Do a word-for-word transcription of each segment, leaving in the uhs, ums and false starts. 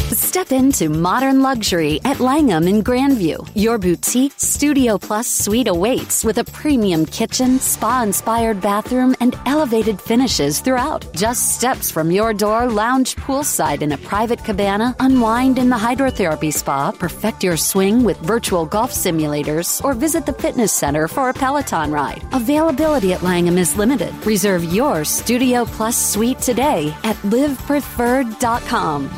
Step into modern luxury at Langham in Grandview. Your boutique Studio Plus suite awaits with a premium kitchen, spa-inspired bathroom, and elevated finishes throughout. Just steps from your door, lounge poolside in a private cabana, unwind in the hydrotherapy spa, perfect your swing with virtual golf simulators, or visit the fitness center for a Peloton ride. Availability at Langham is limited. Reserve your Studio Plus suite today at live preferred dot com.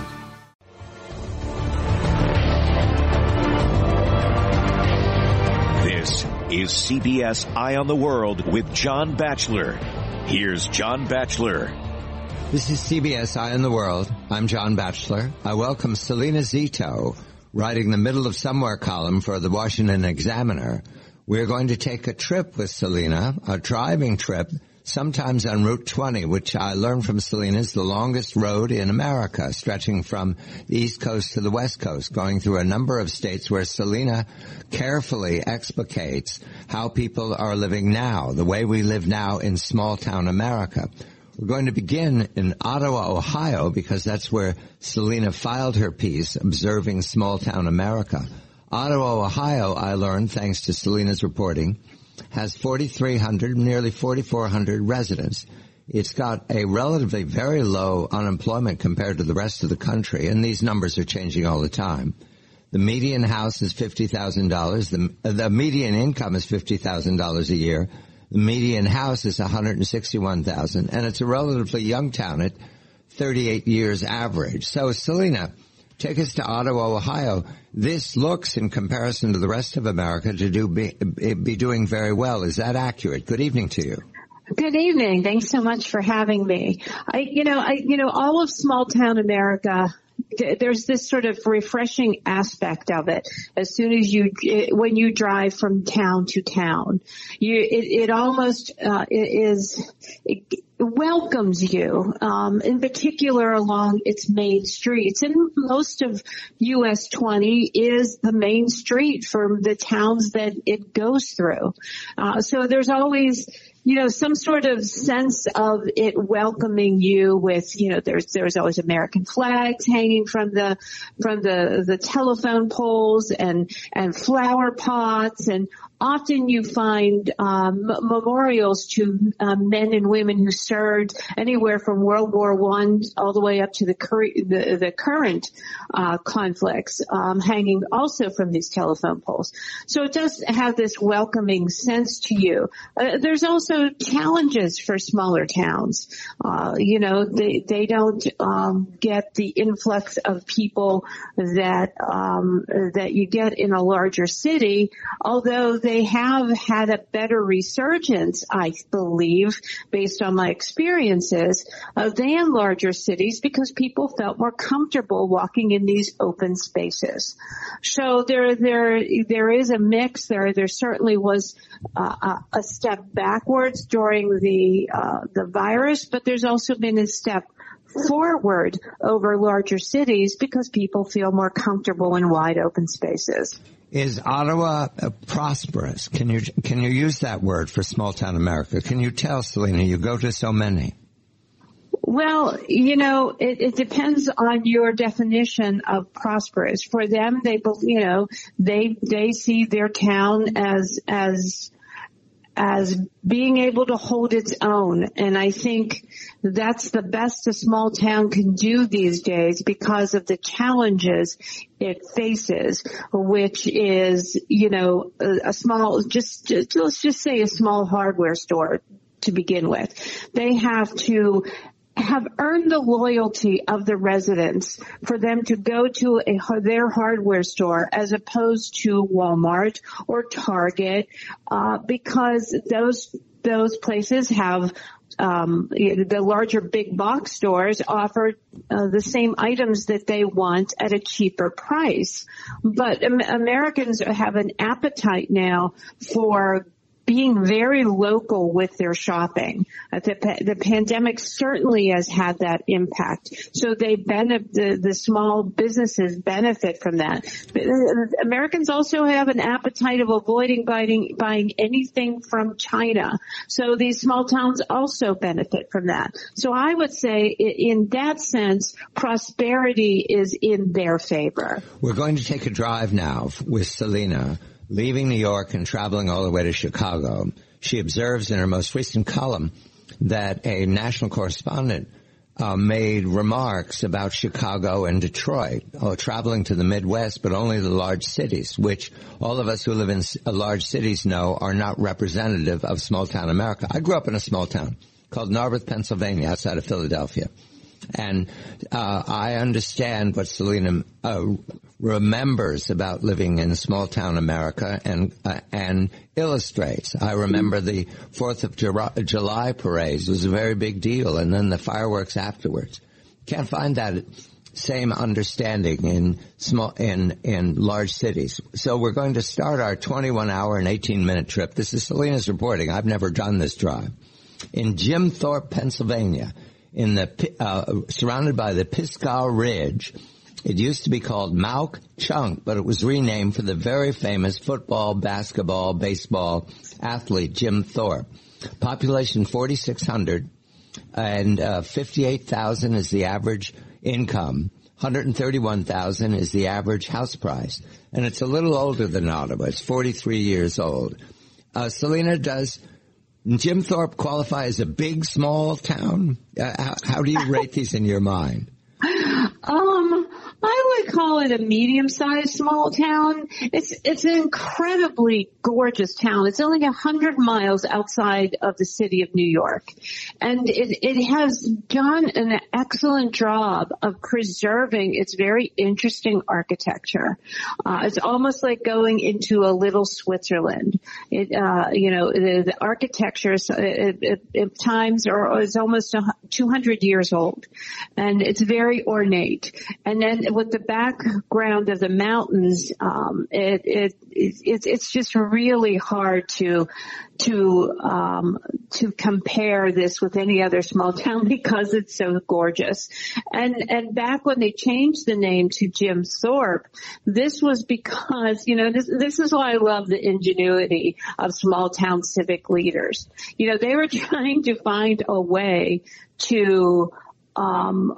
This is C B S Eye on the World with John Batchelor. Here's John Batchelor. This is C B S Eye on the World. I'm John Batchelor. I welcome Selena Zito, writing the Middle of Somewhere column for the Washington Examiner. We're going to take a trip with Selena, a driving trip, sometimes on Route twenty, which I learned from Selena is the longest road in America, stretching from the East Coast to the West Coast, going through a number of states where Selena carefully explicates how people are living now, the way we live now in small-town America. We're going to begin in Ottawa, Ohio, because that's where Selena filed her piece, Observing Small-Town America. Ottawa, Ohio, I learned, thanks to Selena's reporting, has forty-three hundred, nearly forty-four hundred residents. It's got a relatively very low unemployment compared to the rest of the country, and these numbers are changing all the time. The median house is fifty thousand dollars. The, the median income is fifty thousand dollars a year. The median house is one hundred sixty-one thousand dollars, and it's a relatively young town at thirty-eight years average. So, Selena, take us to Ottawa, Ohio. This looks, in comparison to the rest of America, to do be, be doing very well. Is that accurate? Good evening to you. Good evening. Thanks so much for having me. I, you know, I, you know, all of small town America, there's this sort of refreshing aspect of it. As soon as you, when you drive from town to town, you, it, it almost uh, is. It, welcomes you, um, in particular along its main streets. And most of U S twenty is the main street for the towns that it goes through. Uh, so there's always, you know, some sort of sense of it welcoming you with, you know, there's, there's always American flags hanging from the, from the, the telephone poles and, and flower pots, and often you find um, memorials to um, men and women who served anywhere from World War One all the way up to the, cur- the, the current uh, conflicts, um, hanging also from these telephone poles. So it does have this welcoming sense to you. Uh, there's also challenges for smaller towns. Uh, you know, they they don't um, get the influx of people that um, that you get in a larger city, although they They have had a better resurgence, I believe, based on my experiences, uh, than larger cities, because people felt more comfortable walking in these open spaces. So there, there, there is a mix. There, there certainly was uh, a step backwards during the uh, the virus, but there's also been a step forward over larger cities because people feel more comfortable in wide open spaces. Is Ottawa uh, prosperous? Can you can you use that word for small town America? Can you tell, Selena, you go to so many? Well, you know, it, it depends on your definition of prosperous. For them, they, you know, they they see their town as as as being able to hold its own. And I think that's the best a small town can do these days because of the challenges it faces, which is, you know, a, a small, just, just, let's just say a small hardware store to begin with. They have to have earned the loyalty of the residents for them to go to a, their hardware store as opposed to Walmart or Target, uh, because those, those places have Um, the larger big box stores offer uh, the same items that they want at a cheaper price. But um, Americans have an appetite now for being very local with their shopping. Uh, the, the pandemic certainly has had that impact. So they benefit, the, the small businesses benefit from that. But, uh, Americans also have an appetite of avoiding buying, buying anything from China. So these small towns also benefit from that. So I would say in that sense, prosperity is in their favor. We're going to take a drive now with Selena, leaving New York and traveling all the way to Chicago. She observes in her most recent column that a national correspondent uh, made remarks about Chicago and Detroit, oh, traveling to the Midwest, but only the large cities, which all of us who live in uh, large cities know are not representative of small-town America. I grew up in a small town called Narberth, Pennsylvania, outside of Philadelphia. And uh I understand what Selena uh, remembers about living in small-town America and uh, and illustrates. I remember the Fourth of July parades. It was a very big deal, and then the fireworks afterwards. Can't find that same understanding in small in in large cities. So we're going to start our twenty-one hour and eighteen minute trip. This is Selena's reporting. I've never done this drive. In Jim Thorpe, Pennsylvania, in the uh, surrounded by the Pisgah Ridge. It used to be called Mauch Chunk, but it was renamed for the very famous football, basketball, baseball athlete Jim Thorpe. Population forty-six hundred, and uh, fifty-eight thousand is the average income. one hundred thirty-one thousand is the average house price, and it's a little older than Ottawa. It's forty-three years old. Uh, Selena, does Jim Thorpe qualify as a big, small town? Uh, how, how do you rate these in your mind? Um, I would call it a medium-sized small town. It's it's an incredibly gorgeous town. It's only a hundred miles outside of the city of New York, and it it has done an excellent job of preserving its very interesting architecture. Uh, it's almost like going into a little Switzerland. It uh, you know the, the architecture is, it, it, at times or is almost two hundred years old, and it's very ornate. And then with the background of the mountains, um, it, it, it, it's, it's just really hard to, to, um, to compare this with any other small town because it's so gorgeous. And, and back when they changed the name to Jim Thorpe, this was because, you know, this, this is why I love the ingenuity of small town civic leaders. You know, they were trying to find a way to, um,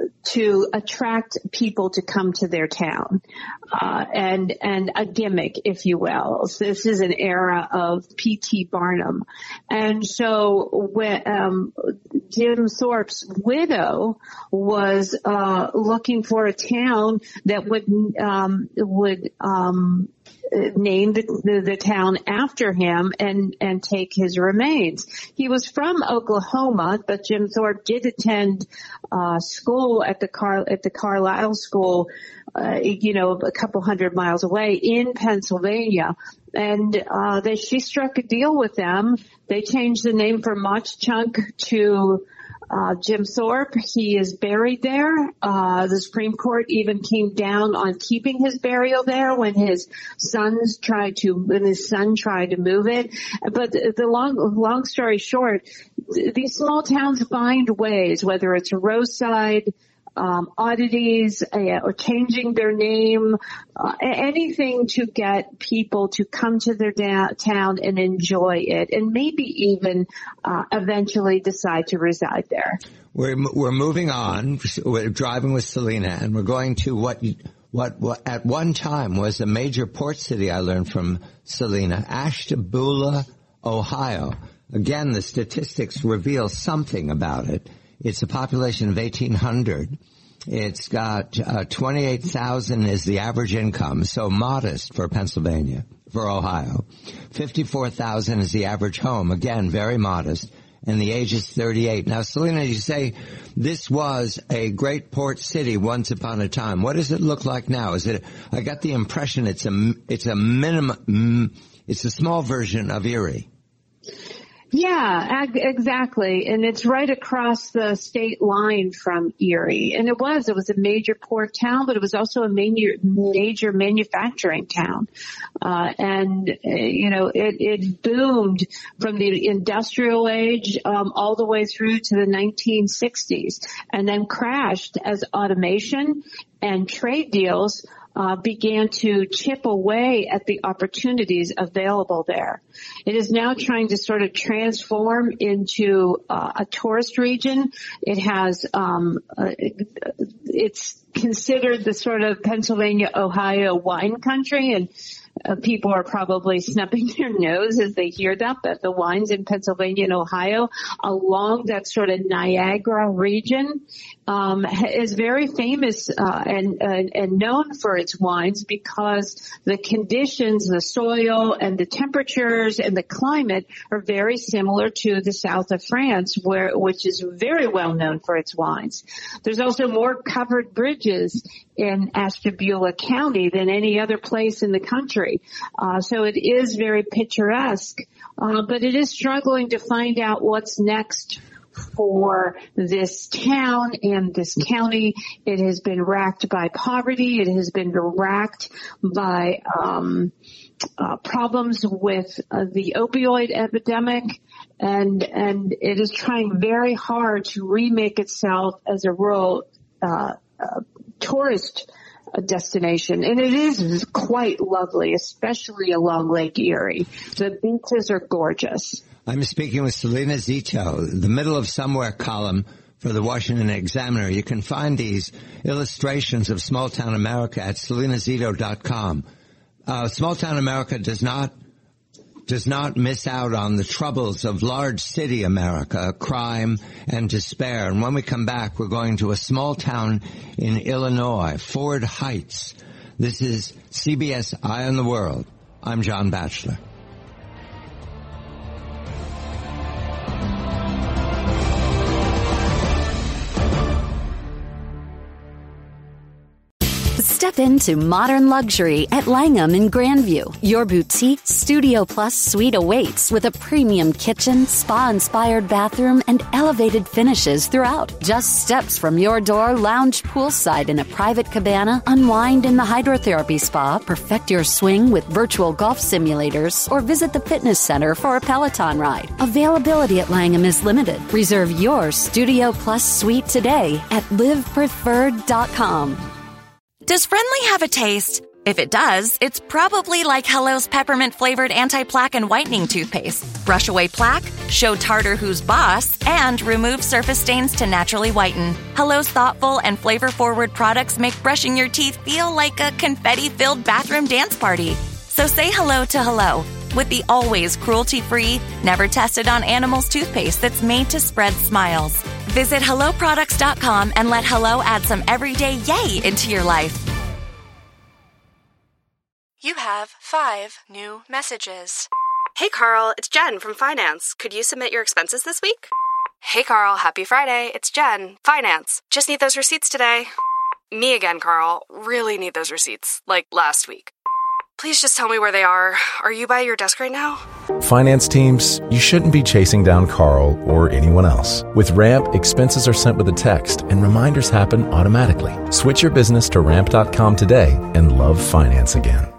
to attract people to come to their town, uh, and, and a gimmick, if you will. So this is an era of P T Barnum. And so when, um, Jim Thorpe's widow was, uh, looking for a town that would, um, would, um, name the, the, the town after him and, and take his remains. He was from Oklahoma, but Jim Thorpe did attend, uh, school at the Car, at the Carlisle School, uh, you know, a couple hundred miles away in Pennsylvania. And, uh, they, she struck a deal with them. They changed the name from Mauch Chunk to, Uh, Jim Thorpe. He is buried there. Uh, the Supreme Court even came down on keeping his burial there when his sons tried to, when his son tried to move it. But the, the long, long story short, th- these small towns find ways, whether it's a roadside, Um, oddities, uh, or changing their name, uh, anything to get people to come to their da- town and enjoy it, and maybe even uh, eventually decide to reside there. We're we're moving on. We're driving with Selena, and we're going to what what what at one time was a major port city. I learned from Selena, Ashtabula, Ohio. Again, the statistics reveal something about it. It's a population of eighteen hundred. It's got uh, twenty-eight thousand is the average income, so modest for Pennsylvania, for Ohio. fifty-four thousand is the average home, again, very modest, and the age is thirty-eight. Now, Selena, you say this was a great port city once upon a time. What does it look like now? Is it? I got the impression it's a it's a minimum, it's a small version of Erie. Yeah, ag- exactly. And it's right across the state line from Erie. And it was, it was a major port town, but it was also a major, major manufacturing town. Uh, and, uh, you know, it, it boomed from the industrial age, um, all the way through to the nineteen sixties, and then crashed as automation and trade deals Uh, began to chip away at the opportunities available there. It is now trying to sort of transform into uh, a tourist region. It has, um, uh, it's considered the sort of Pennsylvania, Ohio wine country, and uh, people are probably snubbing their nose as they hear that, but the wines in Pennsylvania and Ohio along that sort of Niagara region um, is very famous uh, and, and and known for its wines because the conditions, the soil and the temperatures and the climate are very similar to the south of France, where which is very well known for its wines. There's also more covered bridges in Ashtabula County than any other place in the country. Uh, so it is very picturesque, uh, but it is struggling to find out what's next for this town and this county. It has been racked by poverty. It has been racked by um, uh, problems with uh, the opioid epidemic, and and it is trying very hard to remake itself as a rural uh, uh, tourist destination. And it is quite lovely, especially along Lake Erie. The beaches are gorgeous. I'm speaking with Selena Zito, the Middle of Somewhere column for the Washington Examiner. You can find these illustrations of Small Town America at selena zito dot com. Uh, Small Town America does not does not miss out on the troubles of large city America, crime and despair. And when we come back, we're going to a small town in Illinois, Ford Heights. This is C B S Eye on the World. I'm John Batchelor. Step into modern luxury at Langham in Grandview. Your boutique Studio Plus suite awaits with a premium kitchen, spa-inspired bathroom, and elevated finishes throughout. Just steps from your door, lounge poolside in a private cabana, unwind in the hydrotherapy spa, perfect your swing with virtual golf simulators, or visit the fitness center for a Peloton ride. Availability at Langham is limited. Reserve your Studio Plus suite today at live preferred dot com. Does Friendly have a taste? If it does, it's probably like Hello's peppermint-flavored anti-plaque and whitening toothpaste. Brush away plaque, show tartar who's boss, and remove surface stains to naturally whiten. Hello's thoughtful and flavor-forward products make brushing your teeth feel like a confetti-filled bathroom dance party. So say hello to Hello with the always cruelty-free, never-tested-on-animals toothpaste that's made to spread smiles. Visit hello products dot com and let Hello add some everyday yay into your life. You have five new messages. Hey, Carl, it's Jen from Finance. Could you submit your expenses this week? Hey, Carl, happy Friday. It's Jen, Finance. Just need those receipts today. Me again, Carl. Really need those receipts, like last week. Please just tell me where they are. Are you by your desk right now? Finance teams, you shouldn't be chasing down Carl or anyone else. With Ramp, expenses are sent with a text and reminders happen automatically. Switch your business to ramp dot com today and love finance again.